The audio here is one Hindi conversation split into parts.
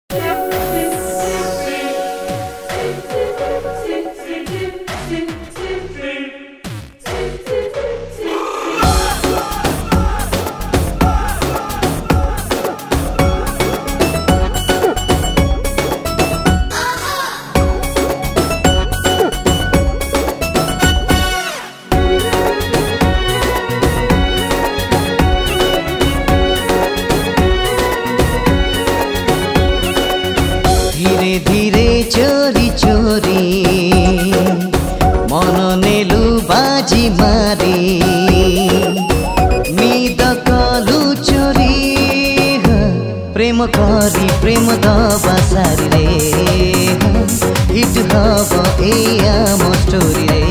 धीरे धीरे चोरी चोरी मन नेलु बाजी मारी निद कलु चोरी प्रेम करी प्रेम दबा सारी रे हिट हब ए आम स्टोरी रे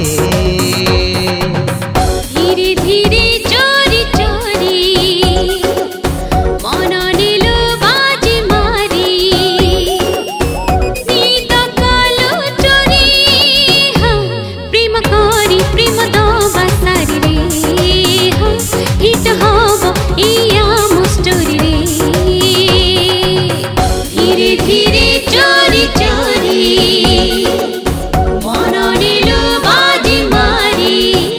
धीरे धीरे चोरी चोरी मन नेलु बाजी मारी निद कलु चोरी प्रेम करी प्रेम दबा सारी रे हिट हब ए आम स्टोरी रे धीरे धीरे चोरी चोरी मन नेलु बाजी मारी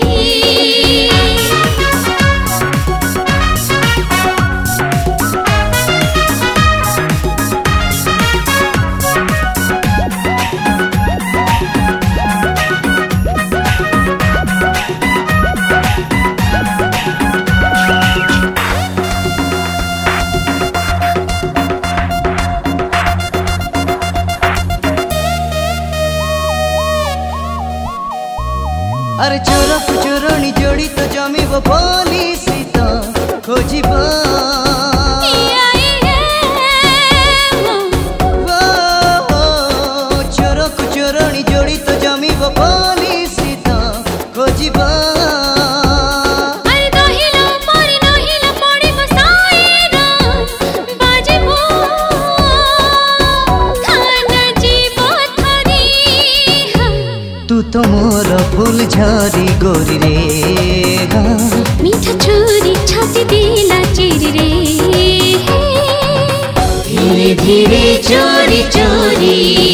अरे चोर चोरणी जोड़ी तो जमीब पुलिस तो खोजिब चोर चोरणी जोड़ी तो जमीब पुलिस तो खोजिब तू तो मोर फूल झरी गोरी रे मीठा छुरी छाती दिला चिरी रे धीरे धीरे चोरी चोरी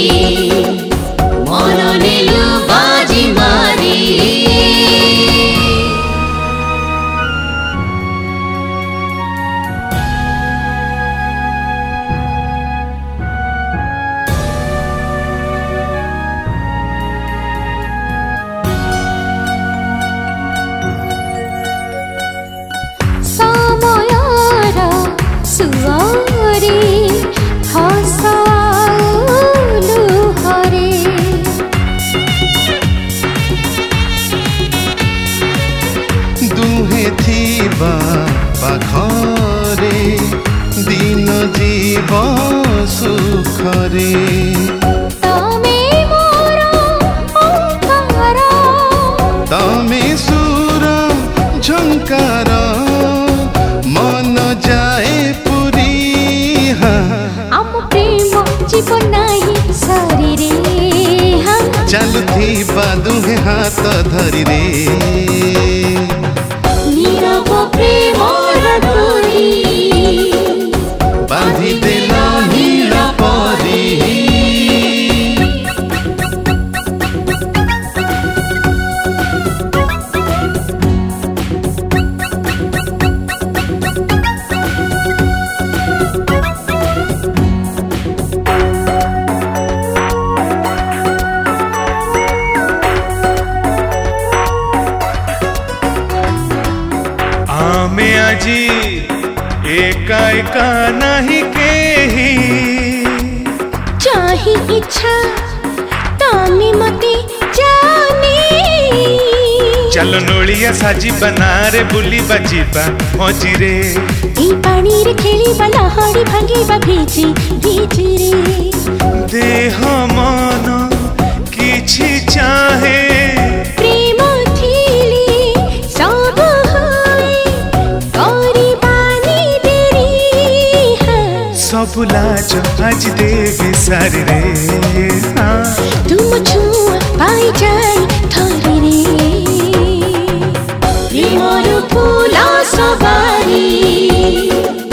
मन नेलु बाजी मारी सुआरे हसालु हरे दुहे थीबा पाखरे दिन जीव सुखरे तमे मोर ओंकार तमे सुर झंकार मन जाए पुरी आम प्रेम जीवन नाही सारी रे चालुथिबा दुहे हाथ धरी रे नीरव प्रेम डोरी बांधी देला नील परी आमे आजी एका एका नहीं केही चाही इच्छा तामी मते जाने चलो नोलिया साजी बनारे बुली बजीबा मौजी रे ई पानी रे खेली बला हाड़ी भांगी बा भीजी भीजी रे देह मन किछि चाहे प्रेम थिली सब होई करी बानी देरी सब लाज आज देवी सारी रे तुम छुआ पाई जाई थारी रे प्रेमर फूला सवारी